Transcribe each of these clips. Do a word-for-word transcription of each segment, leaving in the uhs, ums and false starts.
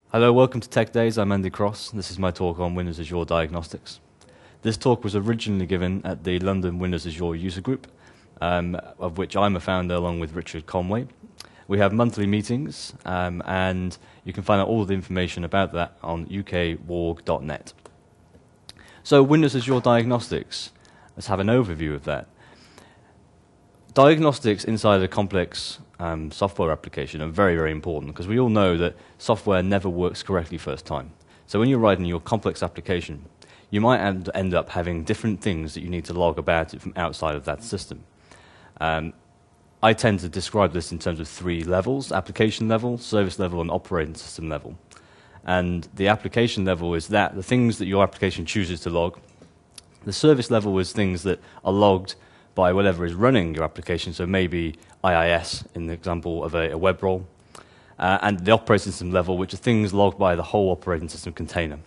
Hello, welcome to Tech Days. I'm Andy Cross. This is my talk on Windows Azure Diagnostics. This talk was originally given at the London Windows Azure User Group, um, of which I'm a founder along with Richard Conway. We have monthly meetings, um, and you can find out all of the information about that on u k warg dot net. So Windows Azure Diagnostics, let's have an overview of that. Diagnostics inside a complex um, software application are very, very important because we all know that software never works correctly first time. So when you're writing your complex application, you might end, end up having different things that you need to log about it from outside of that system. Um, I tend to describe this in terms of three levels: application level, service level, and operating system level. And the application level is that, the things that your application chooses to log. The service level is things that are logged by whatever is running your application, so maybe I I S in the example of a, a web role, uh, and the operating system level, which are things logged by the whole operating system container.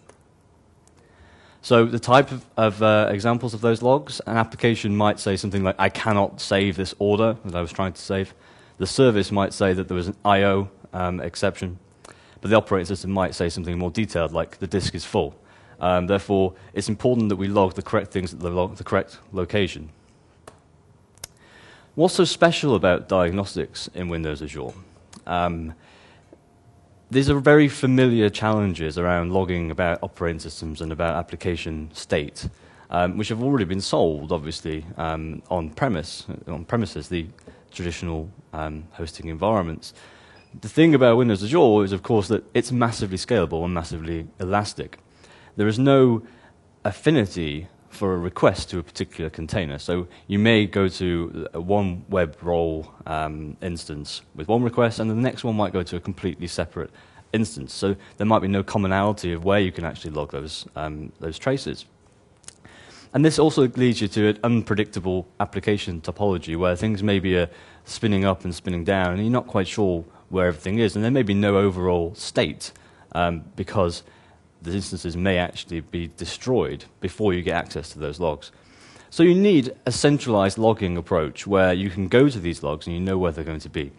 So the type of, of uh, examples of those logs, an application might say something like, I cannot save this order that I was trying to save. The service might say that there was an I O um, exception, but the operating system might say something more detailed, like the disk is full. Um, therefore, it's important that we log the correct things at the, lo the correct location. What's so special about diagnostics in Windows Azure? Um, these are very familiar challenges around logging about operating systems and about application state, um, which have already been solved, obviously, um, on premise, on premises, the traditional um, hosting environments. The thing about Windows Azure is, of course, that it's massively scalable and massively elastic. There is no affinity for a request to a particular container. So you may go to one web role um, instance with one request, and the next one might go to a completely separate instance. So there might be no commonality of where you can actually log those, um, those traces. And this also leads you to an unpredictable application topology where things maybe are spinning up and spinning down, and you're not quite sure where everything is, and there may be no overall state um, because the instances may actually be destroyed before you get access to those logs. So you need a centralized logging approach where you can go to these logs and you know where they're going to be.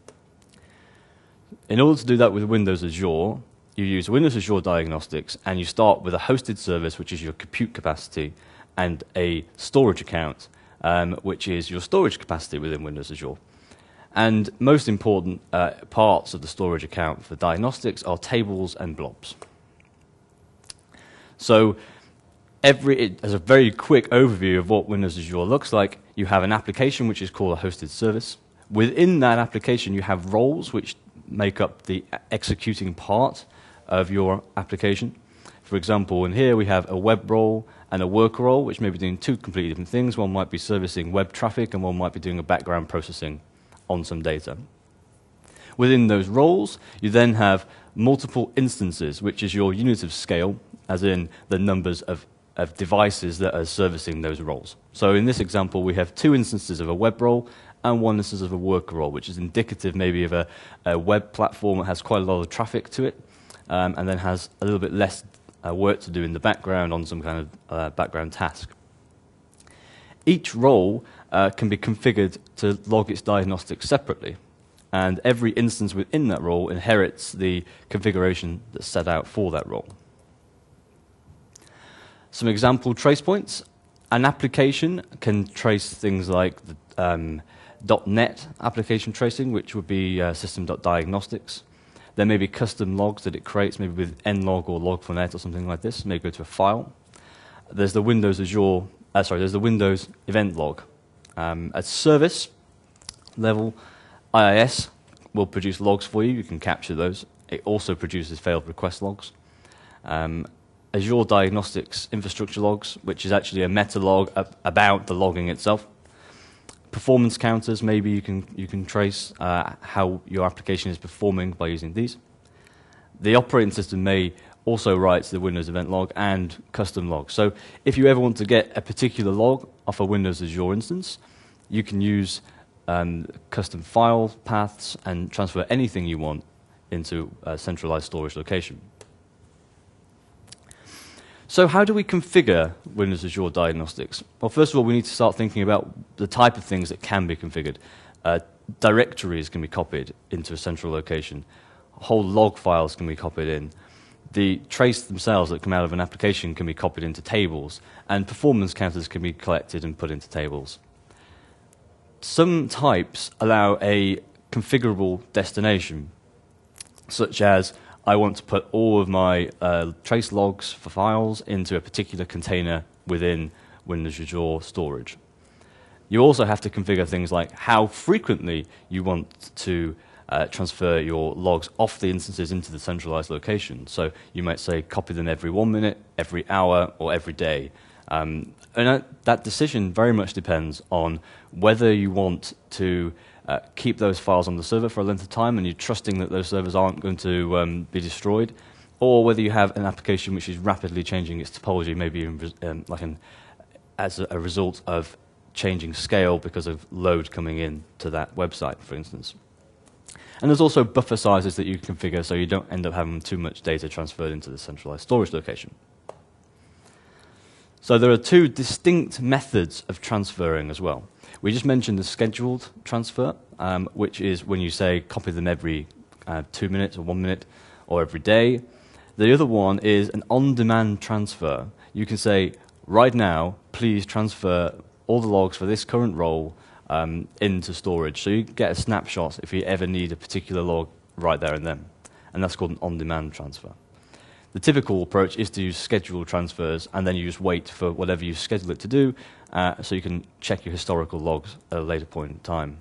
In order to do that with Windows Azure, you use Windows Azure Diagnostics, and you start with a hosted service, which is your compute capacity, and a storage account, um, which is your storage capacity within Windows Azure. And most important uh, parts of the storage account for diagnostics are tables and blobs. So every, it, as a very quick overview of what Windows Azure looks like, you have an application which is called a hosted service. Within that application, you have roles which make up the executing part of your application. For example, in here we have a web role and a worker role, which may be doing two completely different things. One might be servicing web traffic, and one might be doing a background processing on some data. Within those roles, you then have multiple instances, which is your unit of scale, as in the numbers of, of devices that are servicing those roles. So in this example, we have two instances of a web role and one instance of a worker role, which is indicative maybe of a, a web platform that has quite a lot of traffic to it, um, and then has a little bit less uh, work to do in the background on some kind of uh, background task. Each role uh, can be configured to log its diagnostics separately, and every instance within that role inherits the configuration that's set out for that role. Some example trace points. An application can trace things like the um, .NET application tracing, which would be uh, system.diagnostics. There may be custom logs that it creates, maybe with nlog or log four net or something like this. Maybe go to a file. There's the Windows Azure, uh, sorry, there's the Windows event log. Um, at service level, I I S will produce logs for you. You can capture those. It also produces failed request logs. Um, Azure Diagnostics infrastructure logs, which is actually a meta log ab about the logging itself. Performance counters, maybe you can, you can trace uh, how your application is performing by using these. The operating system may also write the Windows event log and custom logs. So if you ever want to get a particular log off a Windows Azure instance, you can use um, custom file paths and transfer anything you want into a centralized storage location. So how do we configure Windows Azure Diagnostics? Well, first of all, we need to start thinking about the type of things that can be configured. Uh, directories can be copied into a central location. whole log files can be copied in. The trace themselves that come out of an application can be copied into tables, and performance counters can be collected and put into tables. Some types allow a configurable destination, such as I want to put all of my uh, trace logs for files into a particular container within Windows Azure storage. You also have to configure things like how frequently you want to uh, transfer your logs off the instances into the centralized location. So you might say copy them every one minute, every hour, or every day. Um, and that, that decision very much depends on whether you want to uh, keep those files on the server for a length of time and you're trusting that those servers aren't going to um, be destroyed, or whether you have an application which is rapidly changing its topology, maybe in, um, like an, as a, a result of changing scale because of load coming in to that website, for instance. And there's also buffer sizes that you can configure so you don't end up having too much data transferred into the centralized storage location. So there are two distinct methods of transferring as well. We just mentioned the scheduled transfer, um, which is when you say copy them every uh, two minutes or one minute or every day. The other one is an on-demand transfer. You can say, right now, please transfer all the logs for this current role um, into storage. So you get a snapshot if you ever need a particular log right there and then. And that's called an on-demand transfer. The typical approach is to use scheduled transfers, and then you just wait for whatever you schedule it to do, uh, so you can check your historical logs at a later point in time.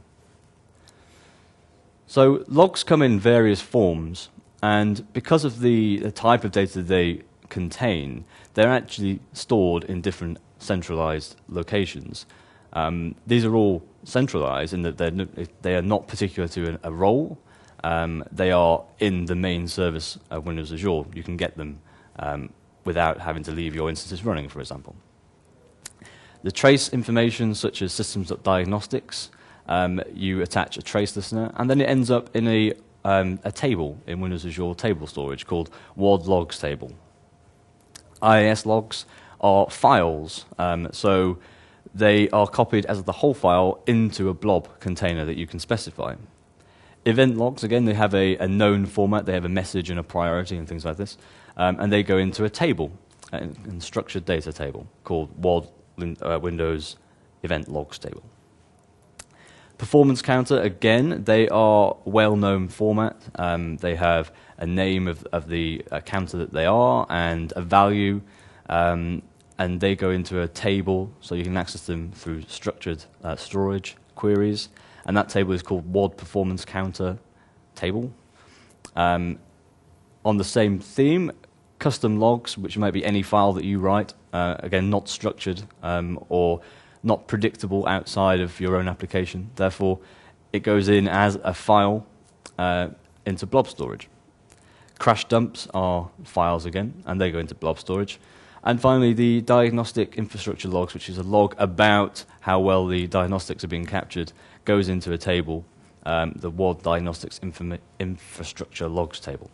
So logs come in various forms, and because of the, the type of data they contain, they're actually stored in different centralized locations. Um, these are all centralized in that they're no, they are not particular to a, a role. Um, they are in the main service of Windows Azure. You can get them um, without having to leave your instances running, for example. The trace information, such as systems.diagnostics, um, you attach a trace listener, and then it ends up in a, um, a table in Windows Azure table storage called W A D logs table. I A S logs are files, um, so they are copied as the whole file into a blob container that you can specify. Event logs, again, they have a, a known format. They have a message and a priority and things like this. Um, and they go into a table, a, a structured data table called W A D uh, Windows Event Logs table. Performance counter, again, they are well-known format. Um, they have a name of, of the uh, counter that they are and a value. Um, and they go into a table, so you can access them through structured uh, storage queries. And that table is called W A D Performance Counter Table. Um, on the same theme, custom logs, which might be any file that you write, uh, again, not structured um, or not predictable outside of your own application. Therefore, it goes in as a file uh, into blob storage. Crash dumps are files again, and they go into blob storage. And finally, the diagnostic infrastructure logs, which is a log about how well the diagnostics are being captured, goes into a table, um, the W A D Diagnostics Inform Infrastructure Logs table.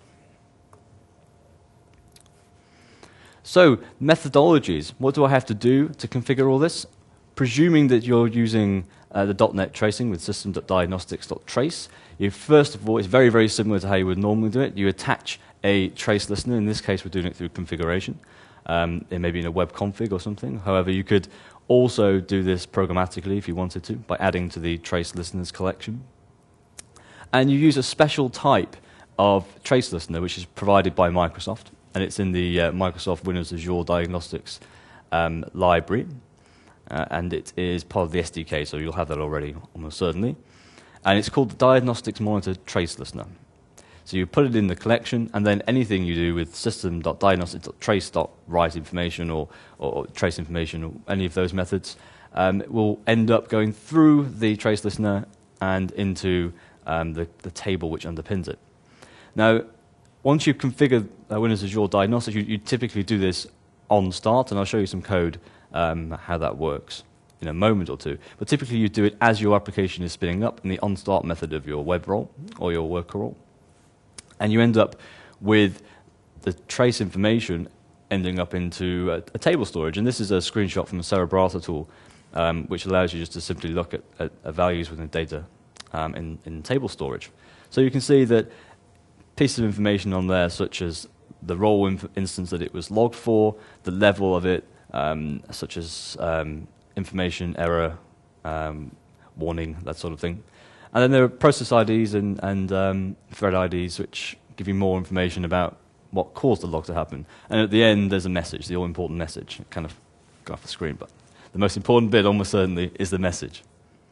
So, methodologies. What do I have to do to configure all this? Presuming that you're using uh, the .NET tracing with system.diagnostics.trace, you first of all, it's very, very similar to how you would normally do it. You attach a trace listener. In this case, we're doing it through configuration. Um, it may be in a web config or something. However, you could also do this programmatically if you wanted to by adding to the trace listeners collection. And you use a special type of trace listener which is provided by Microsoft, and it's in the uh, Microsoft Windows Azure Diagnostics um, library, uh, and it is part of the S D K, so you'll have that already almost certainly. And it's called the Diagnostics Monitor Trace Listener. So you put it in the collection, and then anything you do with system.diagnostics.trace.write information or, or trace information or any of those methods um, will end up going through the trace listener and into um, the, the table which underpins it. Now, once you've configured uh, Windows Azure Diagnostics, you, you typically do this on start, and I'll show you some code um, how that works in a moment or two. But typically you do it as your application is spinning up in the on-start method of your web role or your worker role. And you end up with the trace information ending up into a, a table storage. And this is a screenshot from the Cerebrata tool, um, which allows you just to simply look at, at, at values within data um, in, in table storage. So you can see that pieces of information on there, such as the role inf instance that it was logged for, the level of it, um, such as um, information, error, um, warning, that sort of thing. And then there are process I Ds and, and um, thread I Ds, which give you more information about what caused the log to happen. And at the end, there's a message, the all-important message. It kind of got off the screen, but the most important bit, almost certainly, is the message.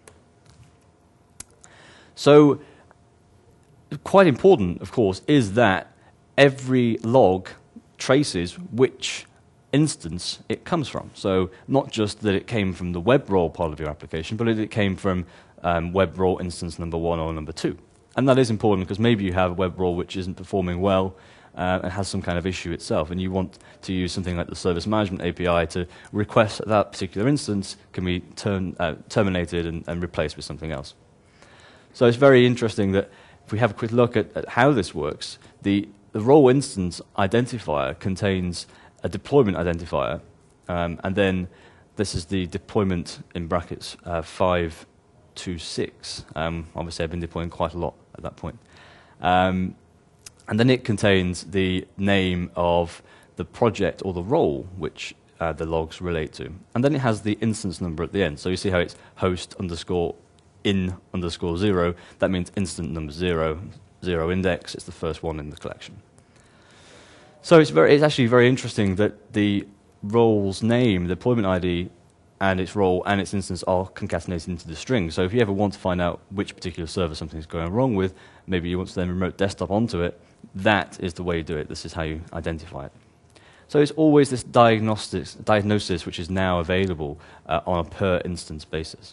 So, quite important, of course, is that every log traces which instance it comes from. So, not just that it came from the web role part of your application, but that it came from um, web role instance number one or number two. And that is important because maybe you have a web role which isn't performing well uh, and has some kind of issue itself, and you want to use something like the Service Management A P I to request that that particular instance can be turn, uh, terminated and, and replaced with something else. So it's very interesting that if we have a quick look at, at how this works, the, the role instance identifier contains a deployment identifier, um, and then this is the deployment in brackets uh, five to six. Um, obviously, I've been deploying quite a lot at that point. Um, and then it contains the name of the project or the role which uh, the logs relate to. And then it has the instance number at the end. So you see how it's host underscore in underscore zero. That means instant number zero, zero index. It's the first one in the collection. So it's, very, it's actually very interesting that the role's name, the deployment I D, and its role and its instance are concatenated into the string. So if you ever want to find out which particular server something's going wrong with, maybe you want to then remote desktop onto it, that is the way you do it. This is how you identify it. So it's always this diagnostics, diagnosis which is now available uh, on a per instance basis.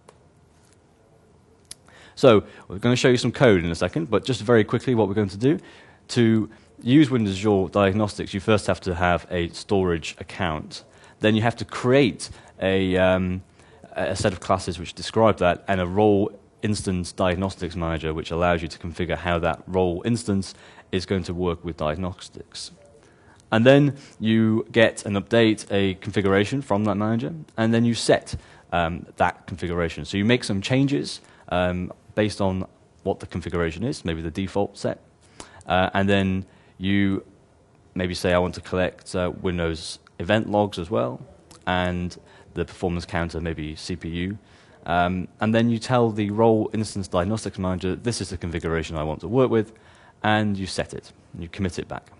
So we're going to show you some code in a second, but just very quickly what we're going to do. To use Windows Azure Diagnostics, you first have to have a storage account. Then you have to create a, um, a set of classes which describe that, and a role instance diagnostics manager which allows you to configure how that role instance is going to work with diagnostics. And then you get and update a configuration from that manager, and then you set um, that configuration. So you make some changes um, based on what the configuration is, maybe the default set, uh, and then you maybe say I want to collect uh, Windows event logs as well, and the performance counter, maybe C P U. Um, and then you tell the role instance diagnostics manager, this is the configuration I want to work with, and you set it, and you commit it back.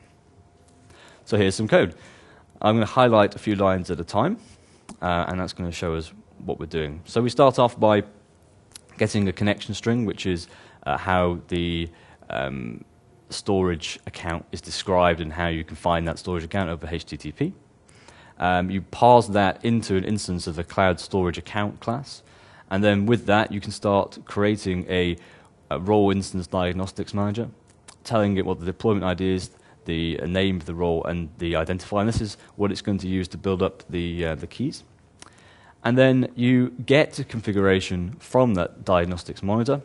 So here's some code. I'm going to highlight a few lines at a time, uh, and that's going to show us what we're doing. So we start off by getting a connection string, which is uh, how the um, storage account is described and how you can find that storage account over H T T P. Um, you parse that into an instance of the cloud storage account class, and then with that you can start creating a, a role instance diagnostics manager, telling it what the deployment I D is, the uh, name of the role, and the identifier. And this is what it's going to use to build up the, uh, the keys. And then you get a configuration from that diagnostics monitor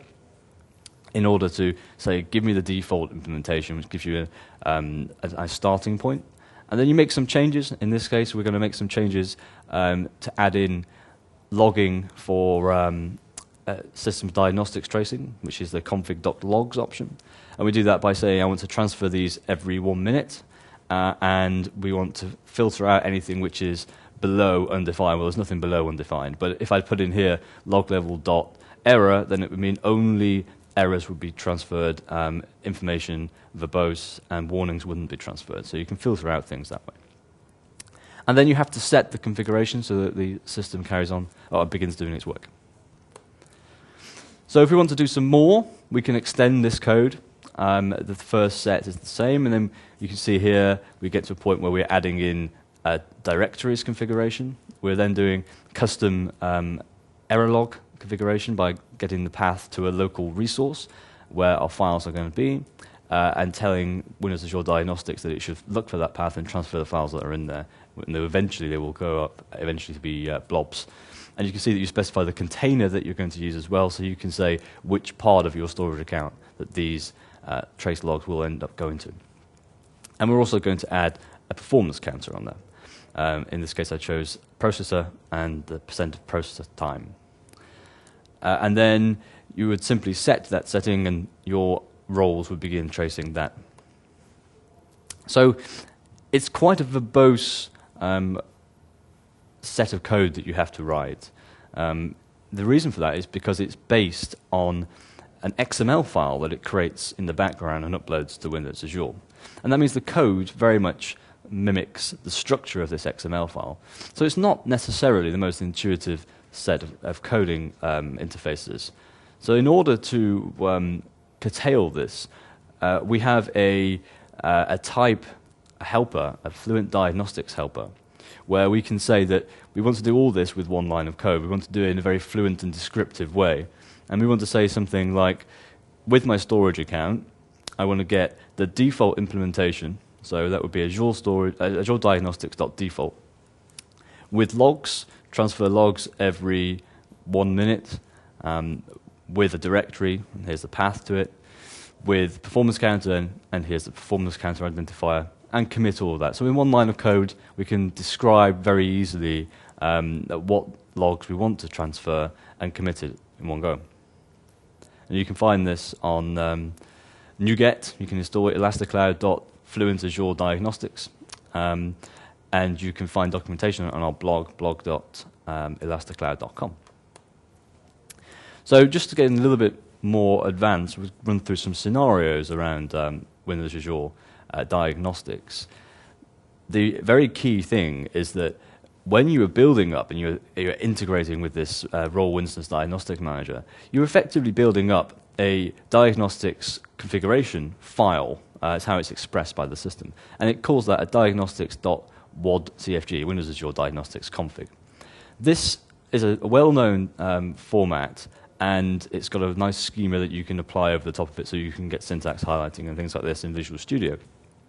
in order to say, give me the default implementation, which gives you a, um, a, a starting point. And then you make some changes. In this case, we're going to make some changes um, to add in logging for um, uh, systems diagnostics tracing, which is the config.logs option. And we do that by saying I want to transfer these every one minute, uh, and we want to filter out anything which is below undefined. Well, there's nothing below undefined. But if I put in here log level dot error, then it would mean only errors would be transferred, um, information verbose, and warnings wouldn't be transferred. So you can filter out things that way. And then you have to set the configuration so that the system carries on, or begins doing its work. So if we want to do some more, we can extend this code. Um, the first set is the same, and then you can see here we get to a point where we're adding in a directories configuration. We're then doing custom um, error log configuration by getting the path to a local resource where our files are going to be, uh, and telling Windows Azure Diagnostics that it should look for that path and transfer the files that are in there. And eventually they will go up, eventually to be uh, blobs. And you can see that you specify the container that you're going to use as well, so you can say which part of your storage account that these uh, trace logs will end up going to. And we're also going to add a performance counter on there. Um, in this case, I chose processor and the percent of processor time. Uh, and then you would simply set that setting, and your roles would begin tracing that. So it's quite a verbose um, set of code that you have to write. Um, the reason for that is because it's based on an X M L file that it creates in the background and uploads to Windows Azure. And that means the code very much mimics the structure of this X M L file. So it's not necessarily the most intuitive set of, of coding um, interfaces. So in order to um, curtail this, uh, we have a, uh, a type helper, a Fluent Diagnostics helper, where we can say that we want to do all this with one line of code. We want to do it in a very fluent and descriptive way. And we want to say something like, with my storage account, I want to get the default implementation. So that would be Azure, storage, uh, Azure Diagnostics.default. With logs, transfer logs every one minute um, with a directory, and here's the path to it, with performance counter, and, and here's the performance counter identifier, and commit all of that. So in one line of code, we can describe very easily um, what logs we want to transfer and commit it in one go. And you can find this on um, NuGet. You can install it, elasticloud.fluent Azure Diagnostics. Um, and you can find documentation on our blog, blog dot elasticloud dot com. So just to get a little bit more advanced, we'll run through some scenarios around um, Windows Azure uh, Diagnostics. The very key thing is that when you are building up and you're, you're integrating with this uh, role instance diagnostic manager, you're effectively building up a diagnostics configuration file. Uh, it's how it's expressed by the system. And it calls that a diagnostics.wadcfg, Windows Azure Diagnostics config. This is a, a well-known um, format, and it's got a nice schema that you can apply over the top of it so you can get syntax highlighting and things like this in Visual Studio.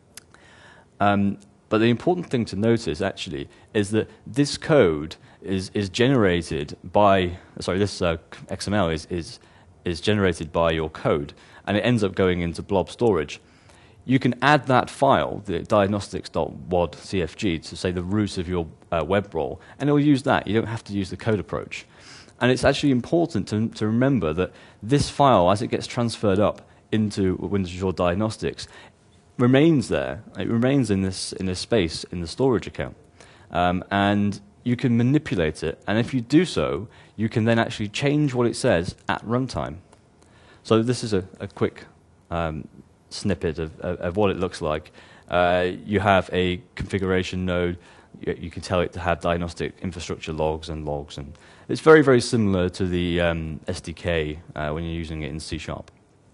Um, But the important thing to notice, actually, is that this code is, is generated by, sorry, this uh, X M L is, is, is generated by your code, and it ends up going into blob storage. You can add that file, the diagnostics.wadcfg, to say the root of your uh, web role, and it will use that. You don't have to use the code approach. And it's actually important to, to remember that this file, as it gets transferred up into Windows Azure Diagnostics, remains there. It remains in this in this space in the storage account, um, and you can manipulate it. And if you do so, you can then actually change what it says at runtime. So this is a, a quick um, snippet of, of, of what it looks like. Uh, you have a configuration node. You, you can tell it to have diagnostic infrastructure logs and logs, and it's very very similar to the um, S D K uh, when you're using it in C sharp.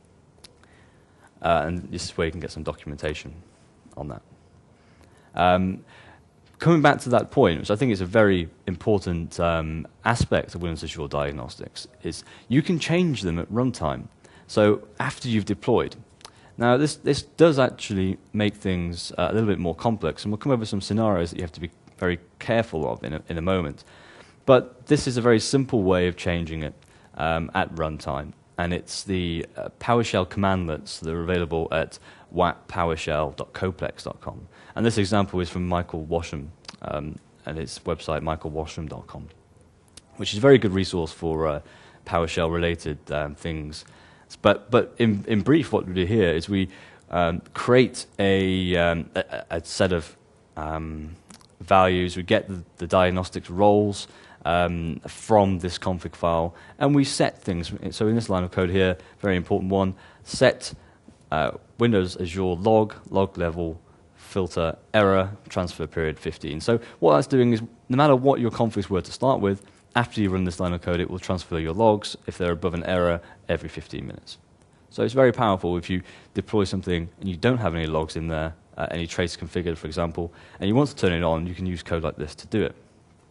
Uh, and this is where you can get some documentation on that. Um, coming back to that point, which I think is a very important um, aspect of Windows Azure Diagnostics, is you can change them at runtime. So after you've deployed. Now this, this does actually make things uh, a little bit more complex, and we'll come over some scenarios that you have to be very careful of in a, in a moment. But this is a very simple way of changing it um, at runtime. And it's the uh, PowerShell commandlets that are available at wat powershell dot coplex dot com. And this example is from Michael Washam um, and his website, michael washam dot com, which is a very good resource for uh, PowerShell-related um, things. But, but in, in brief, what we do here is we um, create a, um, a, a set of um, values. We get the, the diagnostics roles Um, from this config file, and we set things. So in this line of code here, very important one, set uh, Windows Azure log, log level, filter, error, transfer period fifteen. So what that's doing is, no matter what your configs were to start with, after you run this line of code, it will transfer your logs, if they're above an error, every fifteen minutes. So it's very powerful if you deploy something and you don't have any logs in there, uh, any trace configured, for example, and you want to turn it on, you can use code like this to do it.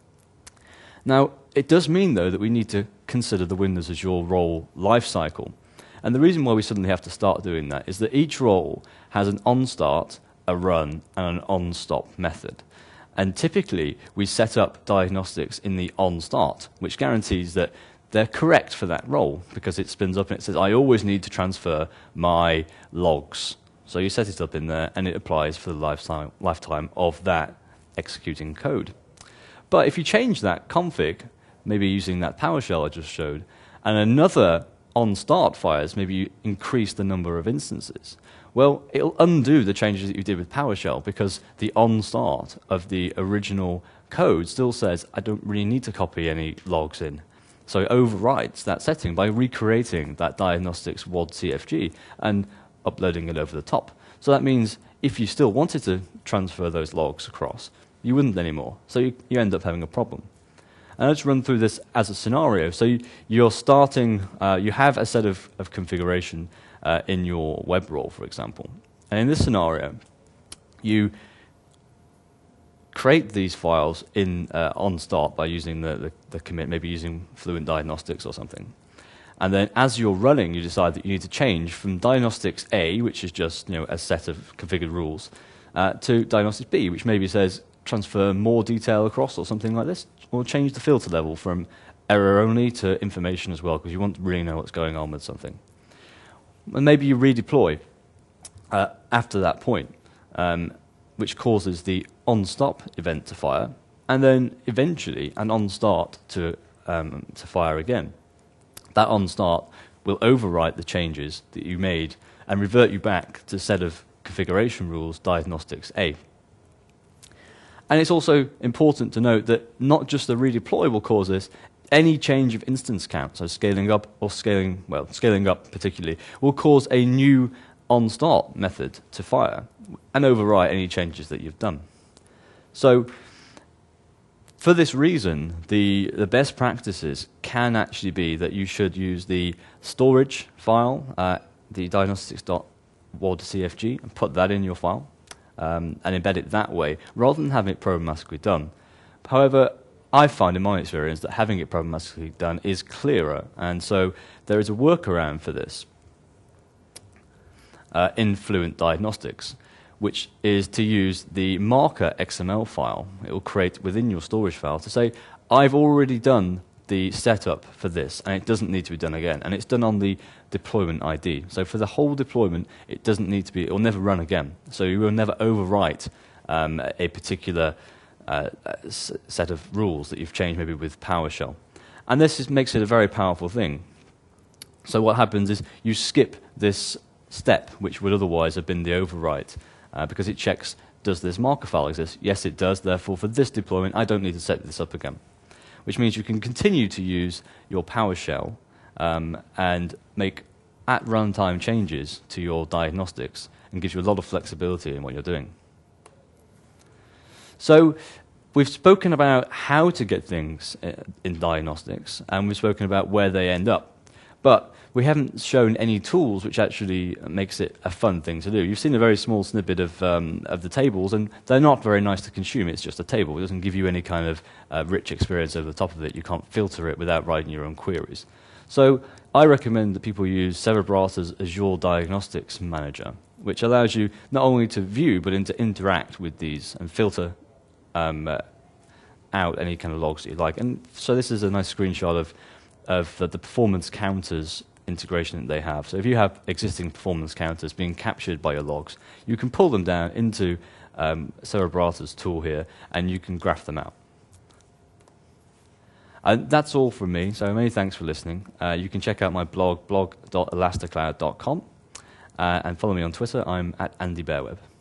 Now, it does mean, though, that we need to consider the Windows Azure role lifecycle. And the reason why we suddenly have to start doing that is that each role has an on-start, a run, and an on-stop method. And typically, we set up diagnostics in the on-start, which guarantees that they're correct for that role, because it spins up and it says, I always need to transfer my logs. So you set it up in there, and it applies for the lifetime, lifetime of that executing code. But if you change that config, maybe using that PowerShell I just showed, and another on start fires, maybe you increase the number of instances. Well, it'll undo the changes that you did with PowerShell because the on start of the original code still says, I don't really need to copy any logs in. So it overwrites that setting by recreating that diagnostics W O D C F G and uploading it over the top. So that means if you still wanted to transfer those logs across, you wouldn't anymore. So you, you end up having a problem. And let's run through this as a scenario. So you, you're starting, uh, you have a set of, of configuration uh, in your web role, for example. And in this scenario, you create these files in uh, on start by using the, the, the commit, maybe using Fluent Diagnostics or something. And then as you're running, you decide that you need to change from Diagnostics A, which is just you know a set of configured rules, uh, to Diagnostics B, which maybe says transfer more detail across or something like this, or change the filter level from error only to information as well, because you want to really know what's going on with something. And maybe you redeploy uh, after that point, um, which causes the on-stop event to fire, and then eventually an on-start to, um, to fire again. That on-start will overwrite the changes that you made and revert you back to a set of configuration rules, Diagnostics A. And it's also important to note that not just the redeploy will cause this, any change of instance count, so scaling up or scaling, well, scaling up particularly, will cause a new on-start method to fire and overwrite any changes that you've done. So for this reason, the, the best practices can actually be that you should use the storage file, uh, the diagnostics dot W O D C F G, and put that in your file um, and embed it that way, rather than having it programmatically done. However, I find in my experience that having it programmatically done is clearer, and so there is a workaround for this uh, in Fluent Diagnostics, which is to use the marker X M L file. It will create within your storage file to say, I've already done the setup for this, and it doesn't need to be done again. And it's done on the deployment I D. So for the whole deployment, it doesn't need to be, it will never run again. So you will never overwrite um, a particular uh, set of rules that you've changed maybe with PowerShell. And this is, makes it a very powerful thing. So what happens is you skip this step, which would otherwise have been the overwrite, Uh, because it checks, does this marker file exist? Yes, it does. Therefore, for this deployment, I don't need to set this up again, which means you can continue to use your PowerShell um, and make at runtime changes to your diagnostics, and gives you a lot of flexibility in what you're doing. So we've spoken about how to get things in diagnostics, and we've spoken about where they end up. But we haven't shown any tools which actually makes it a fun thing to do. You've seen a very small snippet of, um, of the tables, and they're not very nice to consume. It's just a table. It doesn't give you any kind of uh, rich experience over the top of it. You can't filter it without writing your own queries. So I recommend that people use Cerebrata's Azure Diagnostics Manager, which allows you not only to view, but to interact with these and filter um, uh, out any kind of logs that you like. And so this is a nice screenshot of of uh, the performance counters integration that they have. So if you have existing performance counters being captured by your logs, you can pull them down into um, Cerebrata's tool here, and you can graph them out. And that's all from me, so many thanks for listening. Uh, you can check out my blog, blog dot elasticloud dot com, uh, and follow me on Twitter. I'm at Andy Bearweb.